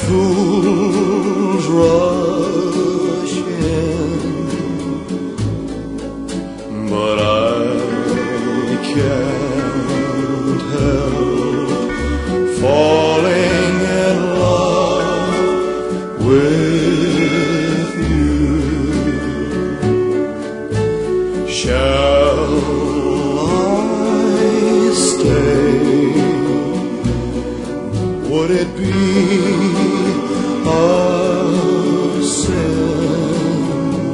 fools rush in, but I can't help falling in love with you. Shall I stay? Would it be a sin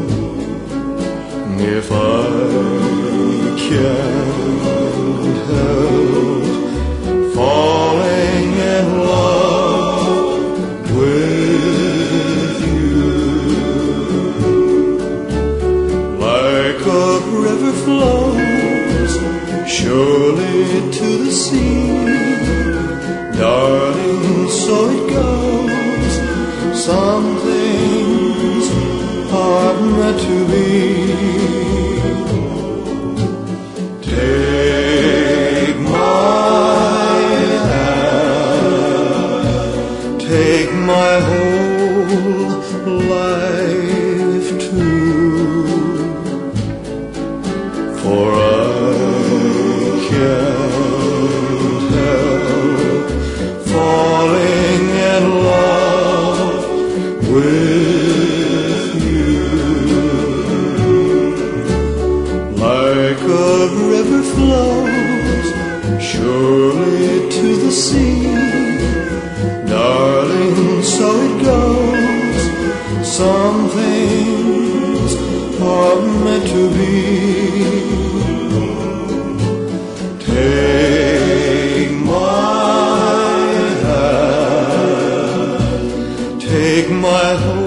if I can't help falling in love with you? Like a river flows surely to the sea, darling, so it goes. Some things are meant to be. Take my hand, take my whole life too, for I can't help falling in love with you. Like a river flows surely to the sea, darling, so it goes. Some things are meant to be. Take my hand, take my